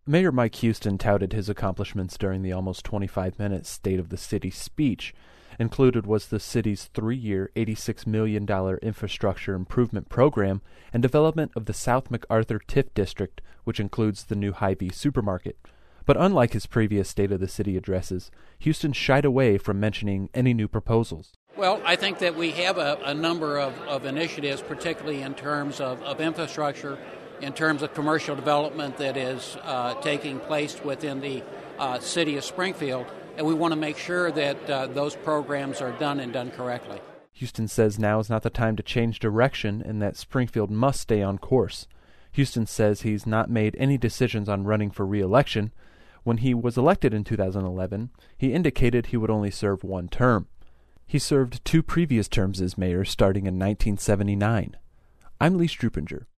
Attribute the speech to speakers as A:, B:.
A: Mayor Mike Houston touted his accomplishments during the almost 25-minute State of the City speech. Included was the city's 3-year, $86 million infrastructure improvement program and development of the South MacArthur TIF district, which includes the new Hy-Vee supermarket. But unlike his previous State of the City addresses, Houston shied away from mentioning any new proposals.
B: Well, I think that we have a number of initiatives, particularly in terms of infrastructure, in terms of commercial development that is taking place within the city of Springfield, and we want to make sure that those programs are done correctly.
A: Houston says now is not the time to change direction and that Springfield must stay on course. Houston says he's not made any decisions on running for re-election. When he was elected in 2011, he indicated he would only serve one term. He served 2 previous terms as mayor starting in 1979. I'm Lee Strupinger.